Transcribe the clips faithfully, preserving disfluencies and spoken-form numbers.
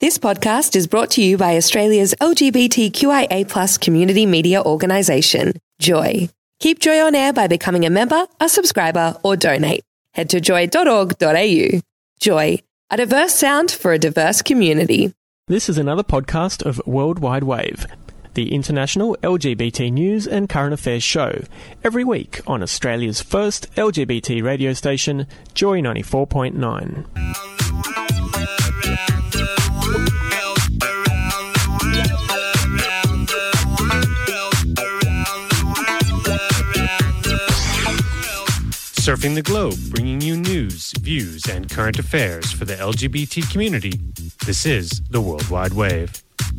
This podcast is brought to you by Australia's L G B T Q I A plus community media organisation, Joy. Keep Joy on air by becoming a member, a subscriber or donate. Head to joy dot org dot a u. Joy, a diverse sound for a diverse community. This is another podcast of World Wide Wave, the international L G B T news and current affairs show, every week on Australia's first L G B T radio station, Joy ninety-four point nine. Surfing the globe, bringing you news, views, and current affairs for the L G B T community. This is the World Wide Wave.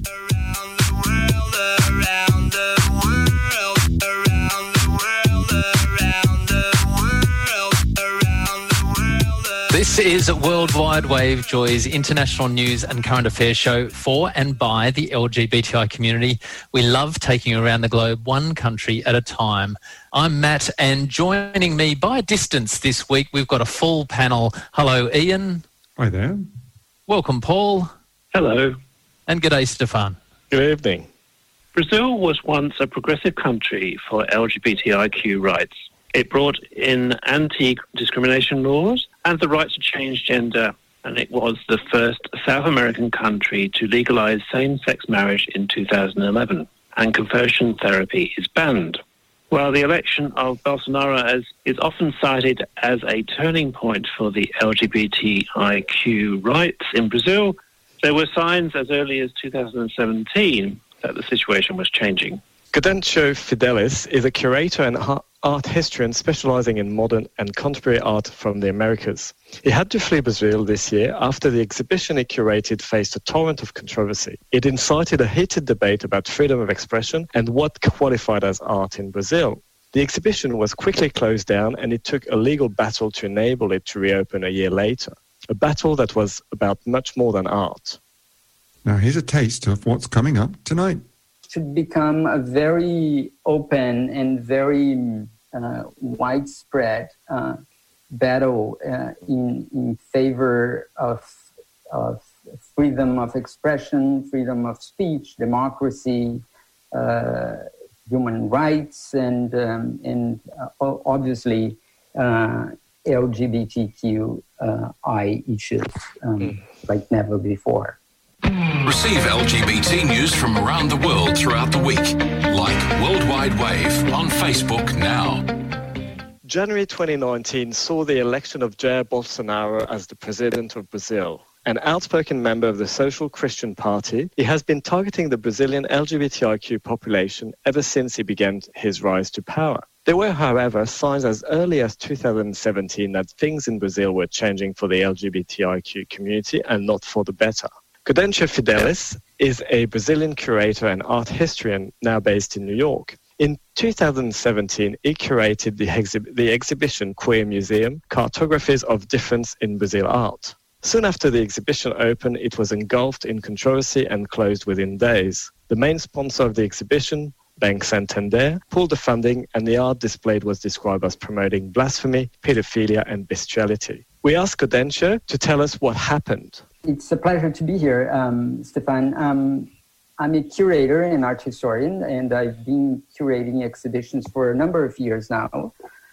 This is World Wide Wave, Joy's international news and current affairs show for and by the L G B T I community. We love taking you around the globe, one country at a time. I'm Matt, and joining me by distance this week, we've got a full panel. Hello, Ian. Hi there. Welcome, Paul. Hello. And g'day, Stefan. Good evening. Brazil was once a progressive country for L G B T I Q rights. It brought in anti-discrimination laws and the right to change gender, and it was the first South American country to legalize same-sex marriage in two thousand eleven, and conversion therapy is banned. While the election of Bolsonaro as, is often cited as a turning point for the L G B T I Q rights in Brazil, there were signs as early as two thousand seventeen that the situation was changing. Gaudencio Fidelis is a curator and art historian specializing in modern and contemporary art from the Americas. He had to flee Brazil this year after the exhibition he curated faced a torrent of controversy. It incited a heated debate about freedom of expression and what qualified as art in Brazil. The exhibition was quickly closed down, and it took a legal battle to enable it to reopen a year later, a battle that was about much more than art. Now here's a taste of what's coming up tonight. Should become a very open and very uh, widespread uh, battle uh, in in favor of of freedom of expression, freedom of speech, democracy, uh, human rights, and um, and uh, obviously uh, L G B T Q I issues um, mm. like never before. Receive L G B T news from around the world throughout the week. Like World Wide Wave on Facebook now. January twenty nineteen saw the election of Jair Bolsonaro as the president of Brazil. An outspoken member of the Social Christian Party, he has been targeting the Brazilian L G B T I Q population ever since he began his rise to power. There were, however, signs as early as two thousand seventeen that things in Brazil were changing for the L G B T I Q community and not for the better. Gaudencio Fidelis is a Brazilian curator and art historian now based in New York. In two thousand seventeen, he curated the, exhi- the exhibition Queer Museum, Cartographies of Difference in Brazil Art. Soon after the exhibition opened, it was engulfed in controversy and closed within days. The main sponsor of the exhibition, Bank Santander, pulled the funding, and the art displayed was described as promoting blasphemy, pedophilia and bestiality. We asked Gaudencio to tell us what happened. It's a pleasure to be here, um, Stefan. Um, I'm a curator and art historian, and I've been curating exhibitions for a number of years now.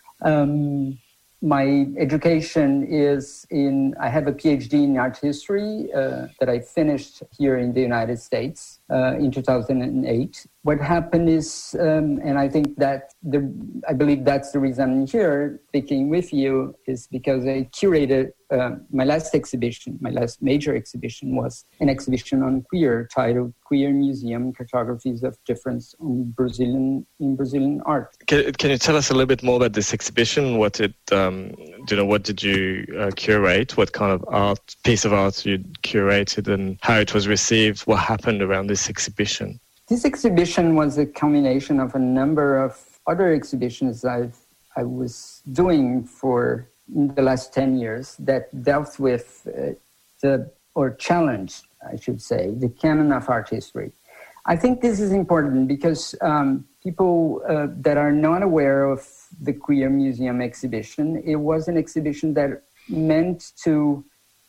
Um, my education is in, I have a PhD in art history uh, that I finished here in the United States uh, in two thousand eight. What happened is, um, and I think that, the, I believe that's the reason I'm here speaking with you, is because I curated uh, my last exhibition, my last major exhibition was an exhibition on queer titled Queer Museum, Cartographies of Difference in Brazilian, in Brazilian Art. Can, can you tell us a little bit more about this exhibition? What it, um, you know, what did you uh, curate? What kind of art, piece of art you curated, and how it was received? What happened around this exhibition? This exhibition was a combination of a number of other exhibitions I've I was doing for in the last ten years that dealt with uh, the, or challenged, I should say, the canon of art history. I think this is important because um, people uh, that are not aware of the Queer Museum exhibition, it was an exhibition that meant to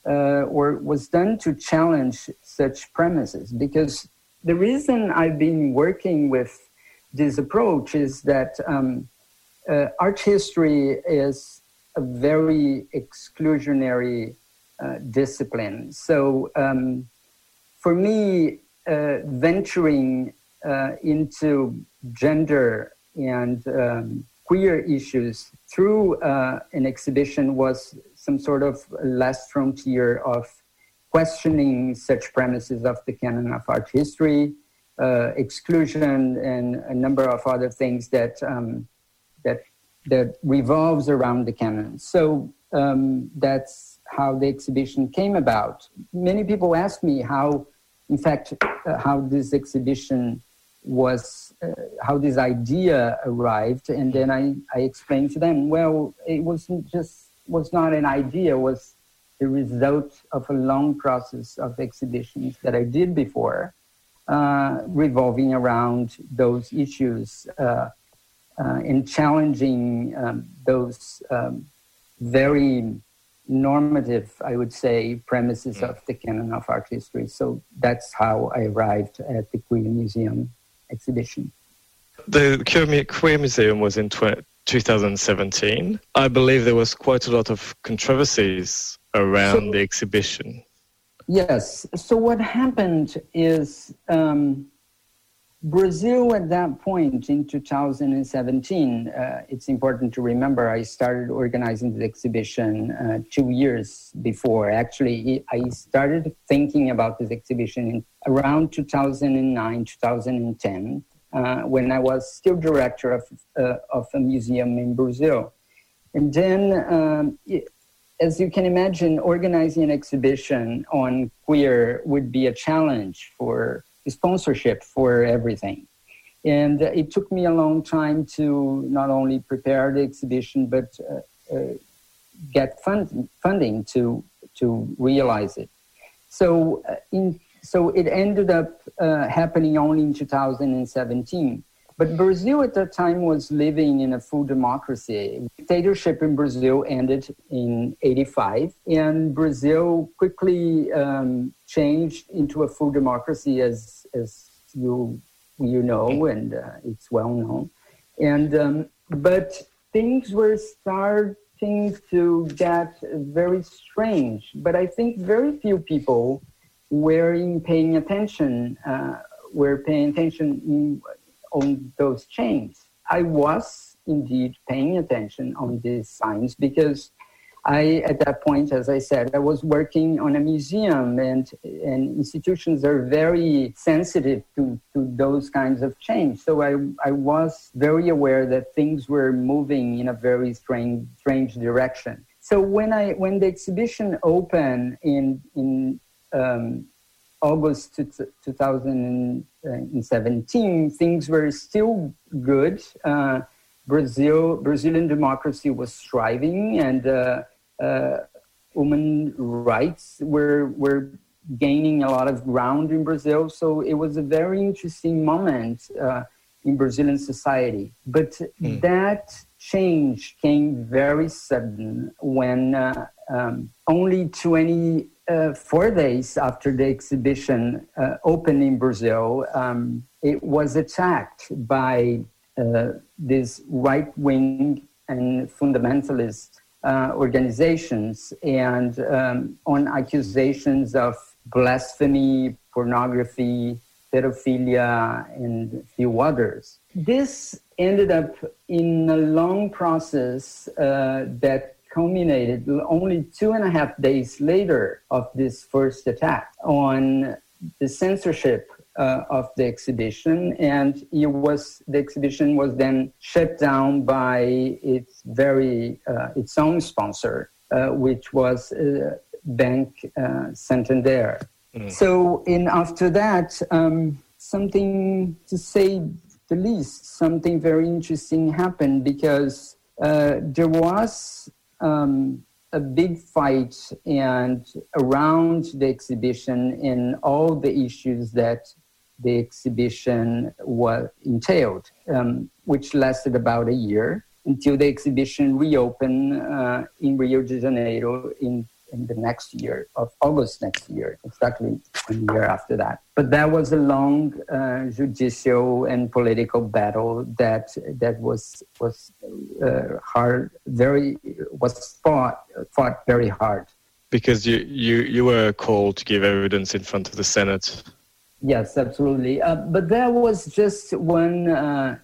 uh, or was done to challenge such premises. Because the reason I've been working with this approach is that um, uh, art history is a very exclusionary uh, discipline. So um, for me, uh, venturing uh, into gender and um, queer issues through uh, an exhibition was some sort of last frontier of questioning such premises of the canon of art history, uh, exclusion, and a number of other things that um, that that revolves around the canon. So um, that's how the exhibition came about. Many people ask me how, in fact, uh, how this exhibition was, uh, how this idea arrived, and then I, I explained to them, well, it wasn't just, was not an idea, it was the result of a long process of exhibitions that I did before, uh, revolving around those issues uh, uh, and challenging um, those um, very normative, I would say, premises of the canon of art history. So that's how I arrived at the Queer Museum exhibition. The Queer Museum was in two thousand seventeen. I believe there was quite a lot of controversies around so, the exhibition. Yes. So what happened is um, Brazil at that point in two thousand seventeen, uh, it's important to remember I started organizing the exhibition uh, two years before. Actually, I started thinking about this exhibition in around two thousand nine, two thousand ten, uh, when I was still director of, uh, of a museum in Brazil. And then, um, it, as you can imagine, organizing an exhibition on queer would be a challenge for sponsorship for everything. And uh, it took me a long time to not only prepare the exhibition, but uh, uh, get fund, funding to, to realize it. So, uh, in, so it ended up uh, happening only in two thousand seventeen. But Brazil at that time was living in a full democracy. Dictatorship in Brazil ended in eighty-five, and Brazil quickly um, changed into a full democracy, as as you you know, and uh, it's well known. And um, but things were starting to get very strange. But I think very few people were paying attention. Uh, were paying attention. In, on those changes. I was indeed paying attention on these signs because I, at that point, as I said, I was working on a museum, and, and institutions are very sensitive to, to those kinds of change. So I, I was very aware that things were moving in a very strange, strange direction. So when I when the exhibition opened in in um, August two thousand seventeen, things were still good. Uh, Brazil, Brazilian democracy was thriving, and uh, uh, women rights were were gaining a lot of ground in Brazil. So it was a very interesting moment uh, in Brazilian society. But mm. that change came very sudden when uh, um, only twenty. Uh, four days after the exhibition uh, opened in Brazil, um, it was attacked by uh, these right-wing and fundamentalist uh, organizations, and um, on accusations of blasphemy, pornography, pedophilia, and a few others. This ended up in a long process uh, that culminated only two and a half days later of this first attack on the censorship uh, of the exhibition, and it was the exhibition was then shut down by its very uh, its own sponsor, uh, which was uh, Bank uh, Santander. Mm. So, in after that, um, something to say the least, something very interesting happened because uh, there was. Um, a big fight and around the exhibition and all the issues that the exhibition was entailed, um, which lasted about a year until the exhibition reopened uh, in Rio de Janeiro in in the next year, of August next year, exactly one year after that. But that was a long uh, judicial and political battle that that was was uh, hard, very was fought fought very hard. Because you, you, you were called to give evidence in front of the Senate. Yes, absolutely. Uh, but that was just one uh,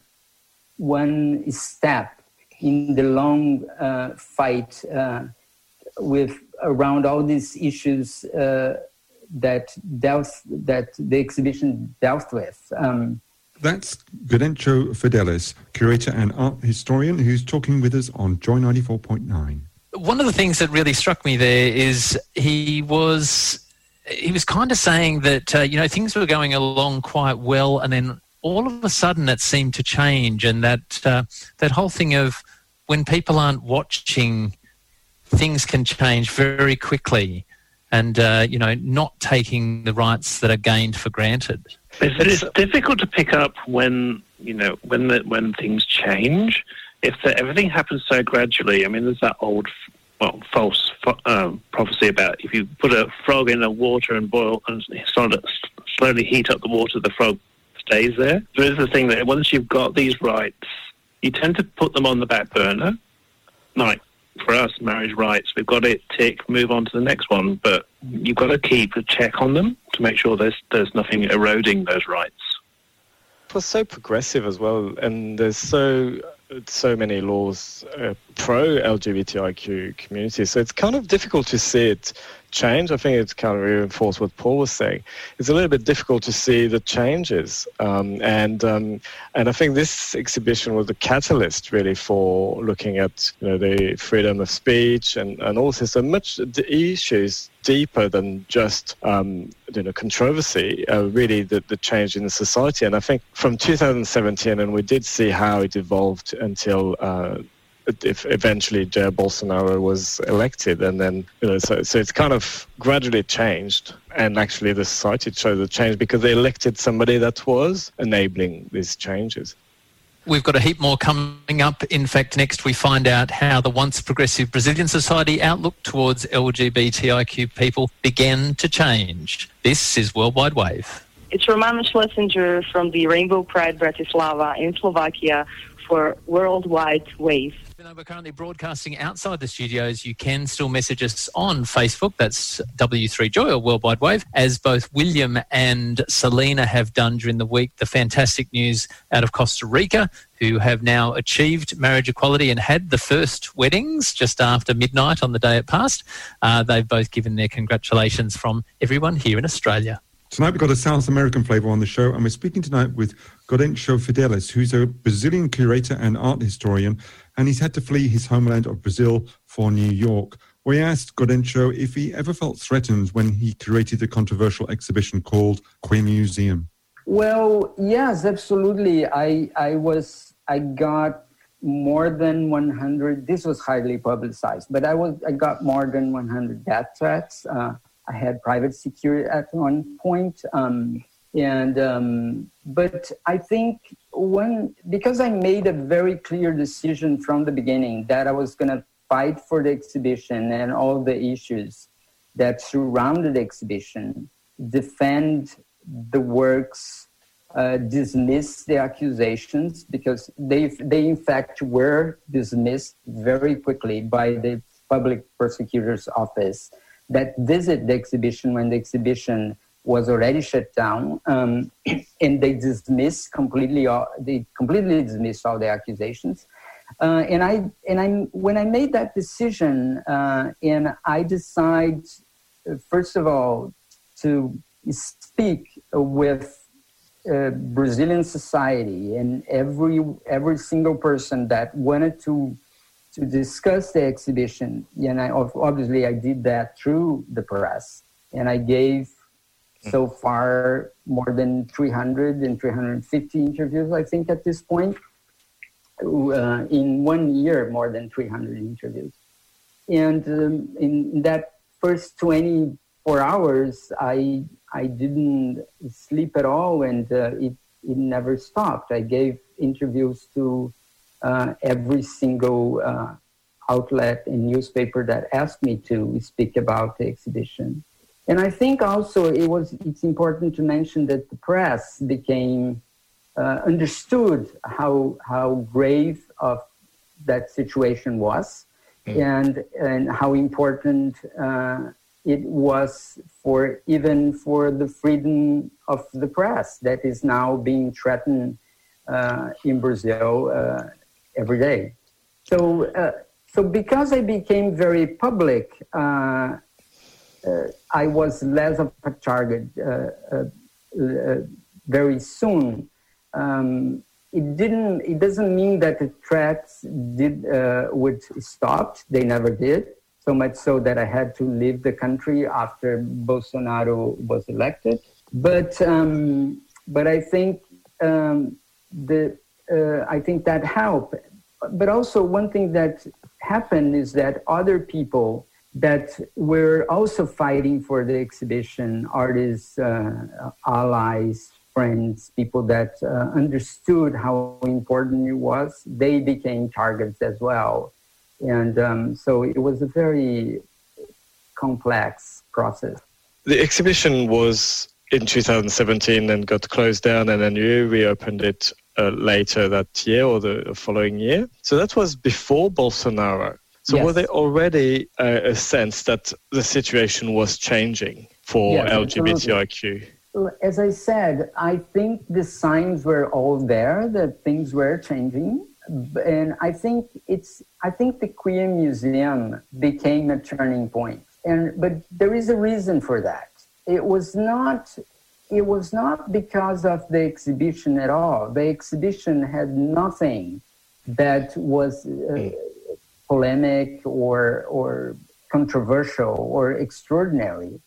one step in the long uh, fight uh, with around all these issues uh, that dealt that the exhibition dealt with. Um, That's Gaudencio Fidelis, curator and art historian, who's talking with us on Joy ninety-four point nine. One of the things that really struck me there is he was he was kind of saying that uh, you know things were going along quite well, and then all of a sudden it seemed to change, and that uh, that whole thing of when people aren't watching, things can change very quickly, and uh, you know not taking the rights that are gained for granted. It's, it's difficult to pick up when you know when the, when things change. If the, everything happens so gradually, I mean, there's that old, well, false um, prophecy about if you put a frog in the water and boil and start to slowly heat up the water, the frog stays there. There is the thing that once you've got these rights, you tend to put them on the back burner. Like for us, marriage rights, we've got it, tick, move on to the next one. But you've got to keep a check on them to make sure there's there's nothing eroding those rights. It was so progressive as well, and there's so so many laws uh, pro L G B T I Q community, so it's kind of difficult to see it change. I think it's kind of reinforced what Paul was saying. It's a little bit difficult to see the changes, um, and um, and I think this exhibition was a catalyst really for looking at you know the freedom of speech and and also so much the issues deeper than just um, you know controversy. Uh, really, the the change in the society, and I think from two thousand seventeen, and we did see how it evolved until. Uh, if eventually Jair Bolsonaro was elected, and then you know so so it's kind of gradually changed, and actually the society showed the change because they elected somebody that was enabling these changes. We've got a heap more coming up. In fact, next we find out how the once progressive Brazilian society outlook towards L G B T I Q people began to change. This is Worldwide Wave. It's Romana Schlesinger from the Rainbow Pride Bratislava in Slovakia for Worldwide Wave. Even though we're currently broadcasting outside the studios, you can still message us on Facebook. That's W three Joy or Worldwide Wave, as both William and Selena have done during the week. The fantastic news out of Costa Rica, who have now achieved marriage equality and had the first weddings just after midnight on the day it passed. Uh, they've both given their congratulations from everyone here in Australia. Tonight we've got a South American flavour on the show, and we're speaking tonight with Gaudencio Fidelis, who's a Brazilian curator and art historian, and he's had to flee his homeland of Brazil for New York. We asked Gaudencio if he ever felt threatened when he curated the controversial exhibition called Queer Museum. Well, yes, absolutely. I I was I got more than one hundred. This was highly publicized, but I was I got more than one hundred death threats. Uh, I had private security at one point, um, and um, but I think when because I made a very clear decision from the beginning that I was going to fight for the exhibition and all the issues that surrounded the exhibition, defend the works, uh, dismiss the accusations, because they they in fact were dismissed very quickly by the public prosecutor's office that visit the exhibition when the exhibition was already shut down, um, and they dismissed completely. All, they completely dismissed all the accusations. Uh, and I and I when I made that decision, uh, and I decide uh, first of all to speak with uh, Brazilian society and every every single person that wanted to. to discuss the exhibition, and I, obviously I did that through the press, and I gave so far more than three hundred and three hundred fifty interviews, I think at this point. Uh, in one year, more than three hundred interviews. And um, in that first twenty-four hours, I I didn't sleep at all, and uh, it, it never stopped. I gave interviews to Uh, every single uh, outlet and newspaper that asked me to speak about the exhibition. And I think also it was it's important to mention that the press became uh, understood how how grave of that situation was, mm. and and how important uh, it was for even for the freedom of the press that is now being threatened uh, in Brazil uh, every day. So uh, so because I became very public, uh, uh, I was less of a target uh, uh, uh, very soon. Um, it didn't. It doesn't mean that the threats did uh, would stop. They never did. So much so that I had to leave the country after Bolsonaro was elected. But um, but I think um, the uh, I think that helped. But also one thing that happened is that other people that were also fighting for the exhibition, artists, uh, allies, friends, people that uh, understood how important it was, they became targets as well. And um, so it was a very complex process. The exhibition was in two thousand seventeen and got closed down, and then you reopened it uh, later that year or the following year. So that was before Bolsonaro. So Yes. was there already uh, a sense that the situation was changing for Yes, L G B T I Q? As I said, I think the signs were all there that things were changing. And I think it's. I think the Queer Museum became a turning point, and but there is a reason for that. It was not. It was not because of the exhibition at all. The exhibition had nothing that was uh, polemic or or controversial or extraordinary.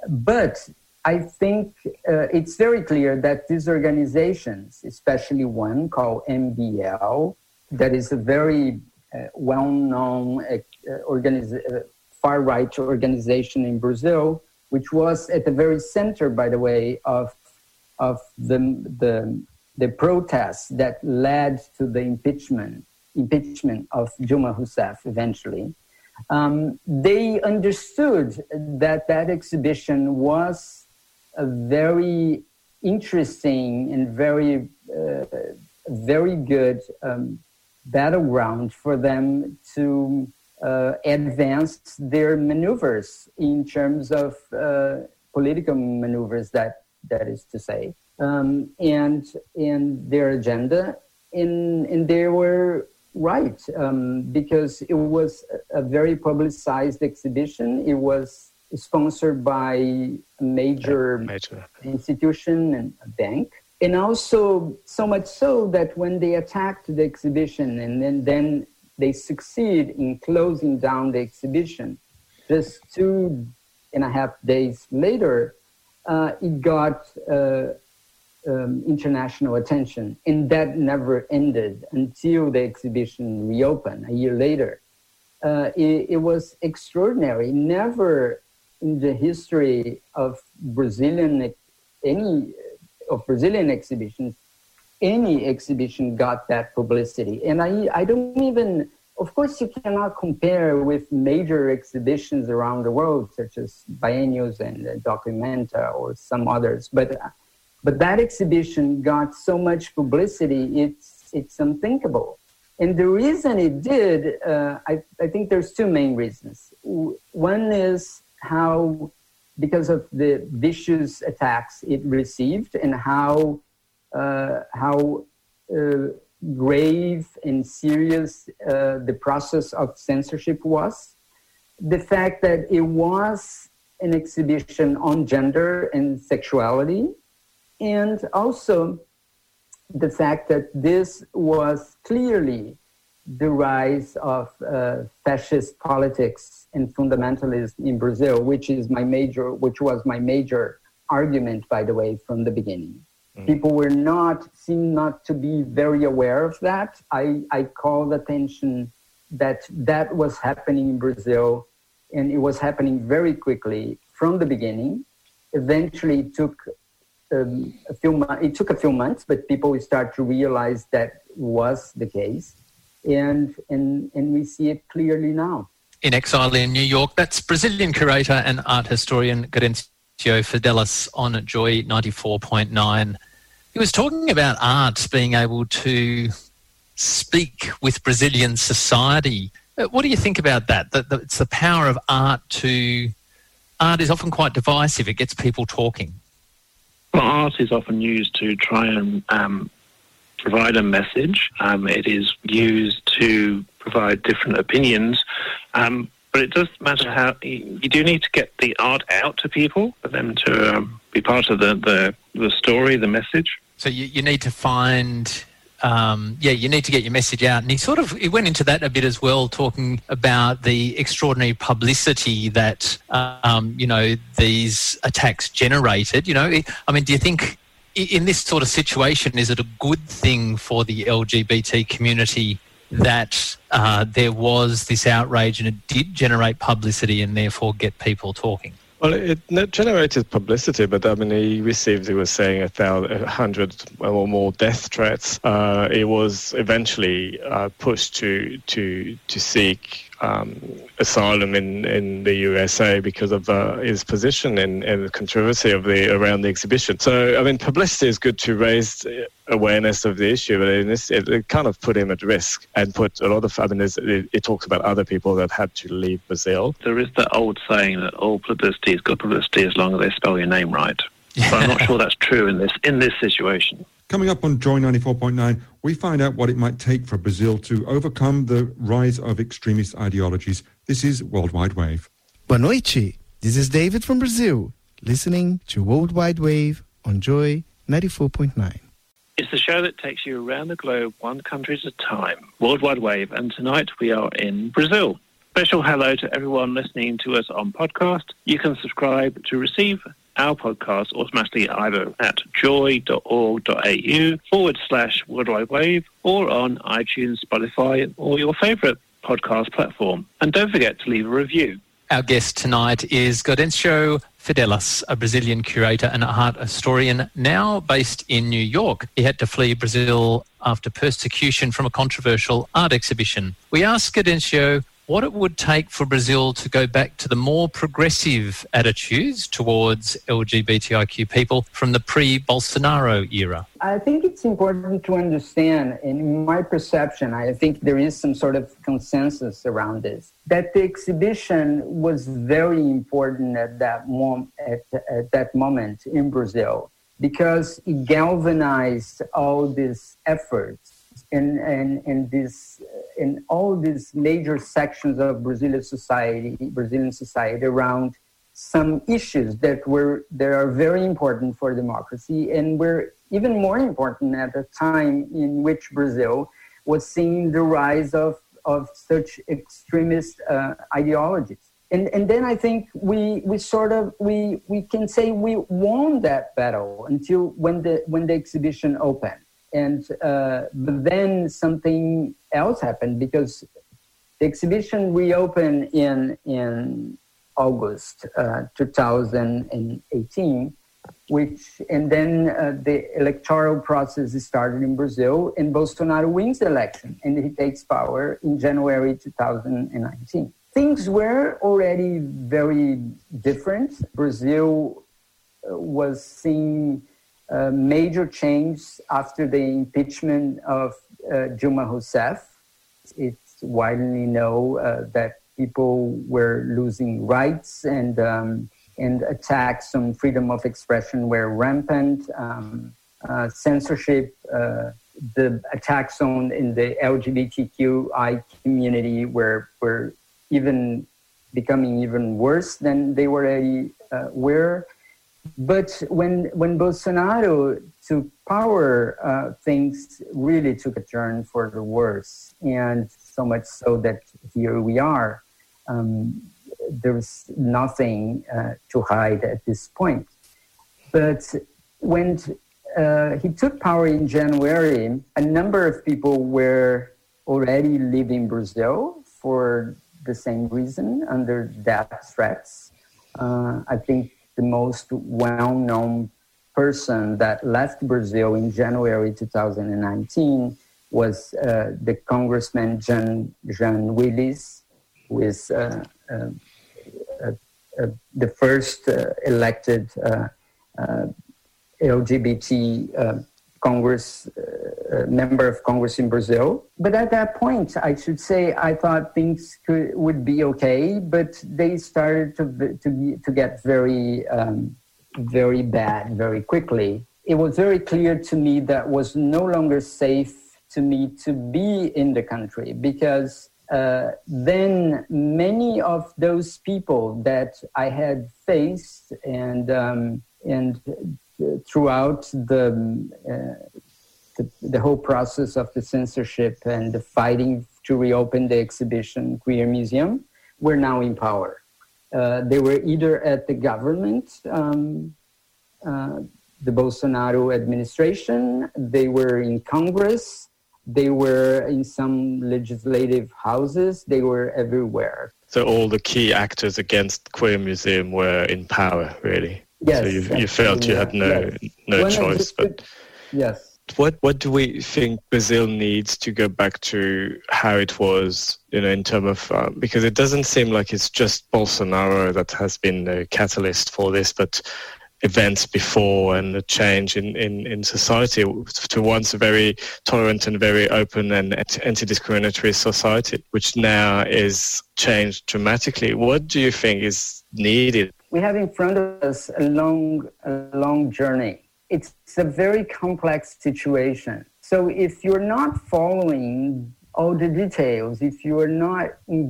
But I think uh, it's very clear that these organizations, especially one called M B L, that is a very uh, well-known uh, organiza- uh, far-right organization in Brazil, which was at the very center, by the way, of of the the, the protests that led to the impeachment impeachment of Dilma Rousseff eventually. Um, they understood that that exhibition was a very interesting and very uh, very good um, battleground for them to uh, advance their maneuvers in terms of uh, political maneuvers, that that is to say, um, and and their agenda. And, and they were right, um, because it was a very publicized exhibition. It was sponsored by a major, major institution and a bank. And also so much so that when they attacked the exhibition and then, then they succeed in closing down the exhibition, just two and a half days later, uh, it got uh, um, international attention. And that never ended until the exhibition reopened a year later. Uh, it, it was extraordinary. Never in the history of Brazilian, any of Brazilian exhibitions, any exhibition got that publicity. And I, I don't even, of course you cannot compare with major exhibitions around the world, such as Biennials and uh, Documenta or some others. But but that exhibition got so much publicity, it's, it's unthinkable. And the reason it did, uh, I, I think there's two main reasons. One is how, because of the vicious attacks it received and how uh, how uh, grave and serious uh, the process of censorship was. The fact that it was an exhibition on gender and sexuality, and also the fact that this was clearly the rise of uh, fascist politics and fundamentalism in Brazil, which is my major, which was my major argument, by the way, from the beginning. Mm. People were not, seemed not to be very aware of that. I, I called attention that that was happening in Brazil, and it was happening very quickly from the beginning. Eventually, it took um, a few months. It took a few months, but people start to realize that was the case. and and and we see it clearly now. In exile in New York, that's Brazilian curator and art historian Gaudencio Fidelis on Joy ninety-four point nine. He was talking about art being able to speak with Brazilian society. What do you think about that? That it's the power of art to... Art is often quite divisive. It gets people talking. Well, art is often used to try and um, provide a message. Um, it is used to provide different opinions. Um, but it doesn't matter how... You, you do need to get the art out to people for them to um, be part of the, the, the story, the message. So you, you need to find... Um, yeah, you need to get your message out. And he sort of he went into that a bit as well, talking about the extraordinary publicity that, um, you know, these attacks generated. You know, I mean, do you think in this sort of situation, is it a good thing for the L G B T community that uh, there was this outrage and it did generate publicity and therefore get people talking? Well, it generated publicity, but I mean, he received, he was saying, a thousand, a hundred or more death threats. Uh, he was eventually uh, pushed to to to seek um, asylum in, in the U S A because of uh, his position and, and the controversy of the around the exhibition. So, I mean, publicity is good to raise awareness of the issue, but in this, it, it kind of put him at risk and put a lot of, I mean, it, it talks about other people that had to leave Brazil. There is that old saying that all publicity is good publicity as long as they spell your name right. But I'm not sure that's true in this in this situation. Coming up on Joy ninety-four point nine, we find out what it might take for Brazil to overcome the rise of extremist ideologies. This is Worldwide Wave. Boa noite. This is David from Brazil, listening to Worldwide Wave on Joy ninety-four point nine. It's the show that takes you around the globe, one country at a time. Worldwide Wave, and tonight we are in Brazil. Special hello to everyone listening to us on podcast. You can subscribe to receive our podcast automatically either at joy.org.au forward slash worldwide wave or on iTunes, Spotify, or your favourite podcast platform. And don't forget to leave a review. Our guest tonight is Gaudencio Fidelis, a Brazilian curator and art historian now based in New York. He had to flee Brazil after persecution from a controversial art exhibition. We asked Gaudencio what it would take for Brazil to go back to the more progressive attitudes towards L G B T I Q people from the pre-Bolsonaro era. I think it's important to understand, in my perception, I think there is some sort of consensus around this, that the exhibition was very important at that, mom- at, at that moment in Brazil because it galvanized all these efforts in, in, in, this, in all these major sections of Brazilian society, Brazilian society around some issues that were that are very important for democracy and were even more important at the time in which Brazil was seeing the rise of, of such extremist uh, ideologies. And and then I think we we sort of we we can say we won that battle until when the when the exhibition opened. And uh, but then something else happened because the exhibition reopened in in August uh, two thousand eighteen, which and then uh, the electoral process started in Brazil, and Bolsonaro wins the election, and he takes power in January two thousand nineteen. Things were already very different. Brazil was seeing Uh, major change after the impeachment of uh, Dilma Rousseff. It's widely known uh, that people were losing rights and um, and attacks on freedom of expression were rampant. Um, uh, censorship, uh, the attacks on in the L G B T Q I community were were even becoming even worse than they already uh, were. But when when Bolsonaro took power, uh, things really took a turn for the worse, and so much so that here we are. Um, there's nothing uh, to hide at this point. But when uh, he took power in January, a number of people were already leaving Brazil for the same reason, under death threats. Uh, I think the most well-known person that left Brazil in January two thousand nineteen was uh, the Congressman Jean, Jean Willis, who is uh, uh, uh, uh, the first uh, elected uh, uh, L G B T uh, Congress uh, member of Congress in Brazil. But at that point, I should say, I thought things could, would be okay, but they started to to, be, to get very, um, very bad very quickly. It was very clear to me that it was no longer safe to me to be in the country, because uh, then many of those people that I had faced and um, and throughout the, uh, the the whole process of the censorship and the fighting to reopen the exhibition Queer Museum were now in power. Uh, they were either at the government, um, uh, the Bolsonaro administration, they were in Congress, they were in some legislative houses, they were everywhere. So all the key actors against Queer Museum were in power, really? Yes. So you, you felt you had no yes. no One choice. the, But yes. What what do we think Brazil needs to go back to how it was, you know, in terms of, uh, because it doesn't seem like it's just Bolsonaro that has been the catalyst for this, but events before and the change in, in, in society to once a very tolerant and very open and anti-discriminatory society, which now is changed dramatically. What do you think is needed? We have in front of us a long, a long journey. It's a very complex situation. So if you're not following all the details, if you are not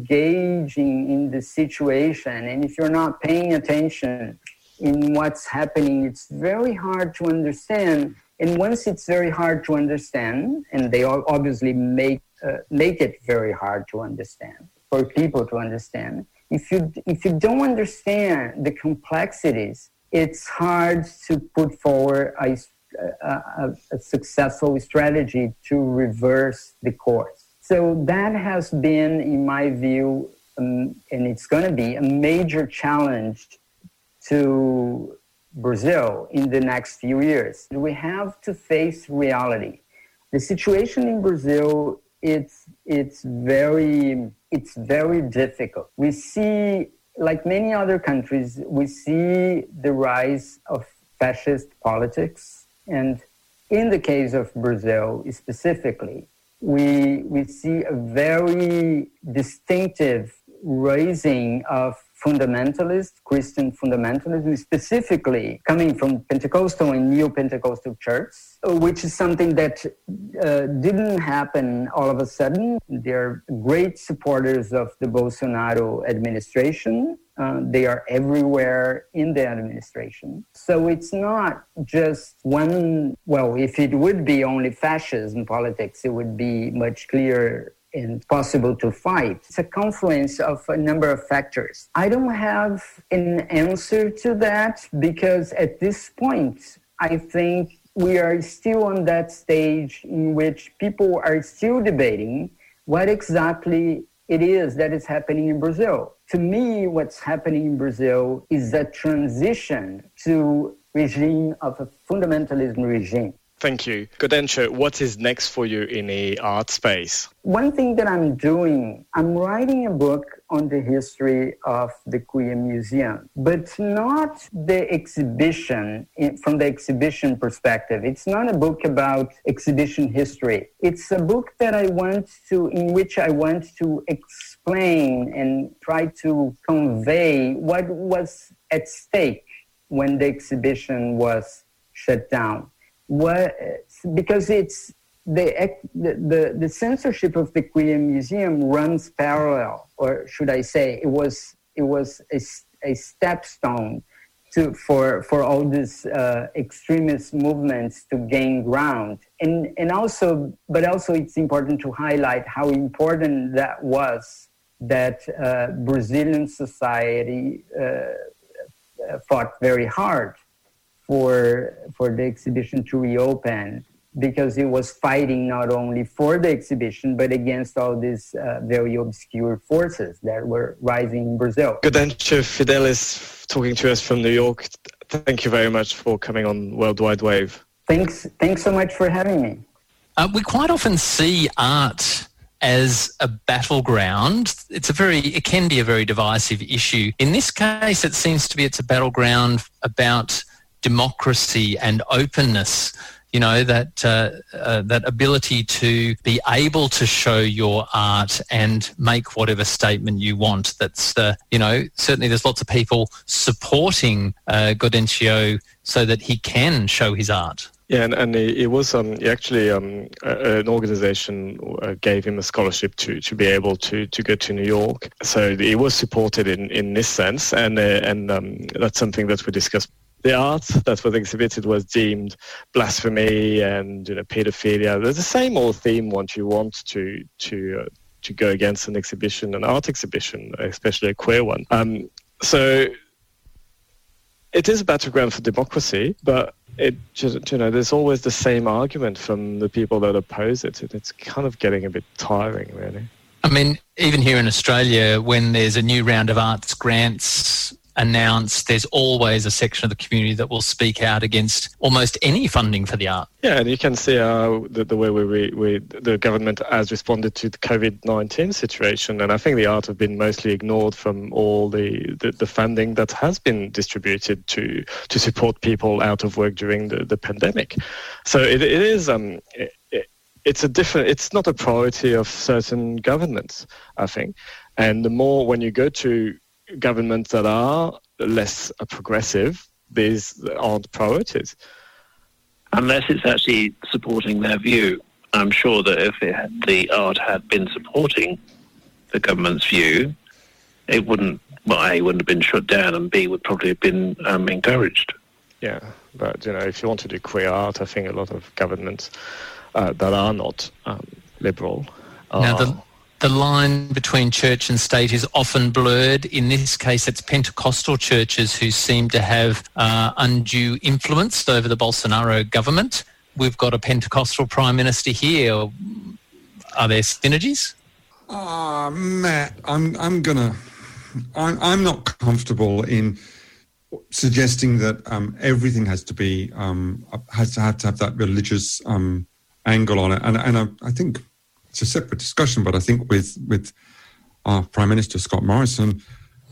engaging in the situation, and if you're not paying attention in what's happening, it's very hard to understand. And once it's very hard to understand, and they all obviously make uh, make it very hard to understand for people to understand, if you if you don't understand the complexities, it's hard to put forward a, a, a successful strategy to reverse the course. So that has been, in my view, um, and it's going to be a major challenge to Brazil in the next few years. We have to face reality. The situation in Brazil, it's it's very it's very difficult. We see, like many other countries, we see the rise of fascist politics, and in the case of Brazil specifically, we we see a very distinctive rising of fundamentalist, Christian fundamentalism, specifically coming from Pentecostal and Neo-Pentecostal church, which is something that uh, didn't happen all of a sudden. They're great supporters of the Bolsonaro administration. Uh, they are everywhere in the administration. So it's not just one, well, if it would be only fascism politics, it would be much clearer and possible to fight. It's a confluence of a number of factors. I don't have an answer to that because at this point, I think we are still on that stage in which people are still debating what exactly it is that is happening in Brazil. To me, what's happening in Brazil is a transition to regime of a fundamentalism regime. Thank you. Gaudencio, what is next for you in the art space? One thing that I'm doing, I'm writing a book on the history of the Queer Museum, but not the exhibition, from the exhibition perspective. It's not a book about exhibition history. It's a book that I want to, in which I want to explain and try to convey what was at stake when the exhibition was shut down. What, because it's the, the the censorship of the Queer Museum runs parallel, or should I say, it was it was a, a stepstone to for for all these uh, extremist movements to gain ground, and and also, but also it's important to highlight how important that was. That uh, Brazilian society uh, fought very hard for for the exhibition to reopen, because it was fighting not only for the exhibition, but against all these uh, very obscure forces that were rising in Brazil. Gaudencio Fidelis talking to us from New York. Thank you very much for coming on World Wide Wave. Thanks, thanks so much for having me. Uh, we quite often see art as a battleground. It's a very, it can be a very divisive issue. In this case, it seems to be it's a battleground about democracy and openness. You know, that uh, uh, that ability to be able to show your art and make whatever statement you want. That's, uh, you know, certainly there's lots of people supporting uh, Gaudencio so that he can show his art. Yeah, and, and it was um, actually um, an organisation uh, gave him a scholarship to, to be able to, to go to New York. So he was supported in, in this sense, and uh, and um, that's something that we discussed. The art that was exhibited was deemed blasphemy and, you know, paedophilia. There's the same old theme once you want to to uh, to go against an exhibition, an art exhibition, especially a queer one. Um, so it is a battleground for democracy, but it just, you know, there's always the same argument from the people that oppose it. It's kind of getting a bit tiring, really. I mean, even here in Australia, when there's a new round of arts grants announced, there's always a section of the community that will speak out against almost any funding for the art. Yeah, and you can see how the, the way we, we, we the government has responded to the COVID nineteen situation, and I think the art have been mostly ignored from all the, the, the funding that has been distributed to to support people out of work during the, the pandemic. So it, it is um it, it, it's a different it's not a priority of certain governments, I think, and the more when you go to governments that are less progressive, these aren't priorities. Unless it's actually supporting their view. I'm sure that if it had, the art had been supporting the government's view, it wouldn't, well, A, wouldn't have been shut down, and B, would probably have been um, encouraged. Yeah, but, you know, if you want to do queer art, I think a lot of governments uh, that are not um, liberal are... Now the- The line between church and state is often blurred. In this case, it's Pentecostal churches who seem to have uh, undue influence over the Bolsonaro government. We've got a Pentecostal Prime Minister here. Are there synergies? Ah, uh, Matt, I'm I'm gonna, I'm I'm not comfortable in suggesting that um, everything has to be um, has to have to have that religious um, angle on it, and and I, I think. It's a separate discussion, but I think with with our Prime Minister, Scott Morrison,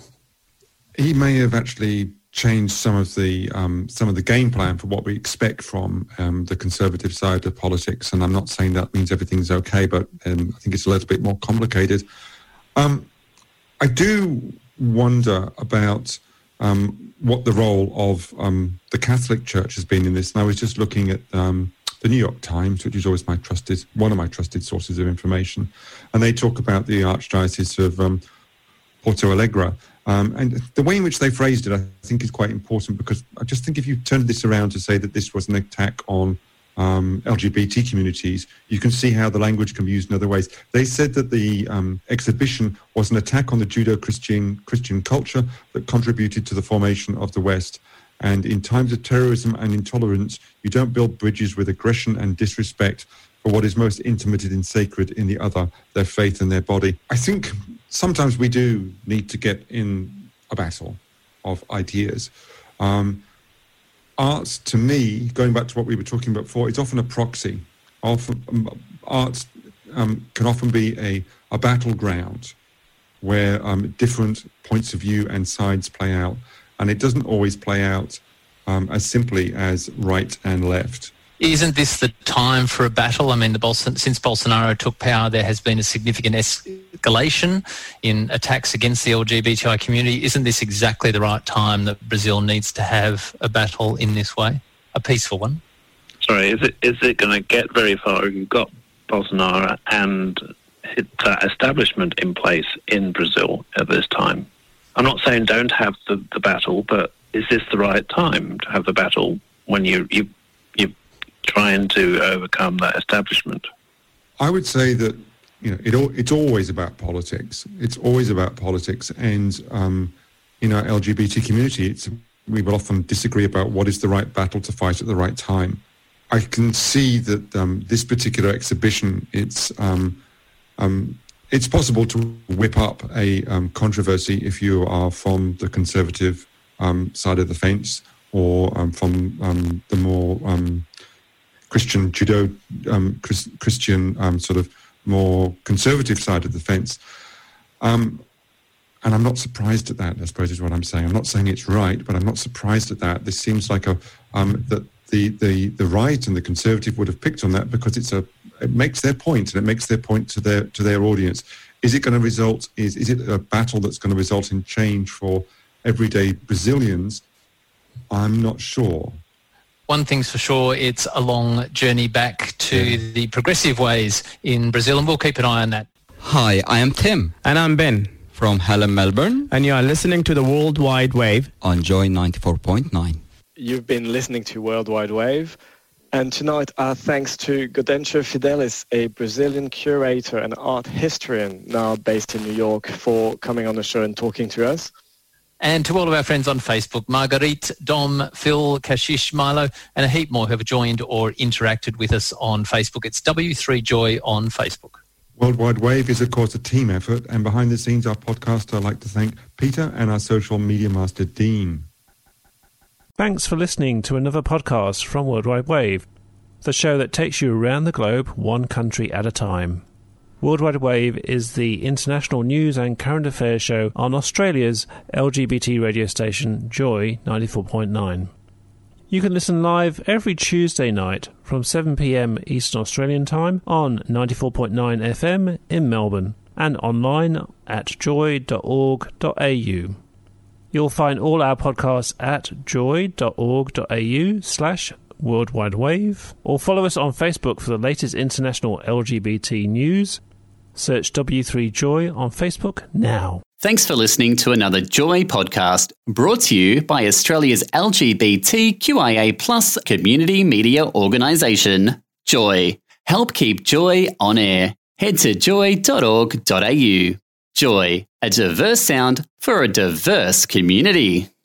he may have actually changed some of the um, some of the game plan for what we expect from um, the Conservative side of politics. And I'm not saying that means everything's okay, but um, I think it's a little bit more complicated. Um, I do wonder about um, what the role of um, the Catholic Church has been in this. And I was just looking at... Um, the New York Times, which is always my trusted, one of my trusted sources of information, and they talk about the Archdiocese of um, Porto Alegre. Um, and the way in which they phrased it, I think, is quite important, because I just think if you turn this around to say that this was an attack on um, L G B T communities, you can see how the language can be used in other ways. They said that the um, exhibition was an attack on the Judeo-Christian Christian culture that contributed to the formation of the West. And in times of terrorism and intolerance, you don't build bridges with aggression and disrespect for what is most intimate and sacred in the other, their faith and their body. I think sometimes we do need to get in a battle of ideas. Um, art, to me, going back to what we were talking about before, it's often a proxy. Often, um, art um, can often be a, a battleground where um, different points of view and sides play out. And it doesn't always play out um, as simply as right and left. Isn't this the time for a battle? I mean, the Bolson- since Bolsonaro took power, there has been a significant escalation in attacks against the L G B T I community. Isn't this exactly the right time that Brazil needs to have a battle in this way, a peaceful one? Sorry, is it is it going to get very far if you've got Bolsonaro and his uh, establishment in place in Brazil at this time? I'm not saying don't have the, the battle, but is this the right time to have the battle when you, you, you're trying to overcome that establishment? I would say that, you know, it, it's always about politics. It's always about politics. And um, in our L G B T community, it's, we will often disagree about what is the right battle to fight at the right time. I can see that um, this particular exhibition, it's... Um, um, It's possible to whip up a um, controversy if you are from the conservative um, side of the fence, or um, from um, the more um, Christian Judo, um, Chris, Christian um, sort of more conservative side of the fence. Um, and I'm not surprised at that, I suppose is what I'm saying. I'm not saying it's right, but I'm not surprised at that. This seems like a um, that the, the, the right and the conservative would have picked on that because it's a it makes their point, and it makes their point to their to their audience. Is it going to result, is, is it a battle that's going to result in change for everyday Brazilians? I'm not sure. One thing's for sure, it's a long journey back to yeah. the progressive ways in Brazil, and we'll keep an eye on that. Hi, I am Tim. And I'm Ben. From Helen, Melbourne. And you are listening to the World Wide Wave on Joy ninety-four point nine. You've been listening to World Wide Wave. And tonight, our thanks to Gaudencio Fidelis, a Brazilian curator and art historian now based in New York, for coming on the show and talking to us. And to all of our friends on Facebook, Marguerite, Dom, Phil, Kashish, Milo, and a heap more who have joined or interacted with us on Facebook. It's W three Joy on Facebook. World Wide Wave is, of course, a team effort. And behind the scenes, our podcast, I'd like to thank Peter and our social media master, Dean. Thanks for listening to another podcast from World Wide Wave, the show that takes you around the globe, one country at a time. World Wide Wave is the international news and current affairs show on Australia's L G B T radio station, Joy ninety-four point nine. You can listen live every Tuesday night from seven p m Eastern Australian Time on ninety-four point nine F M in Melbourne and online at joy dot org dot a u. You'll find all our podcasts at joy dot org dot a u slash World Wide Wave, or follow us on Facebook for the latest international L G B T news. Search W three Joy on Facebook now. Thanks for listening to another Joy podcast, brought to you by Australia's L G B T Q I A plus community media organisation, Joy. Help keep Joy on air. Head to joy dot org dot a u. Joy, a diverse sound for a diverse community.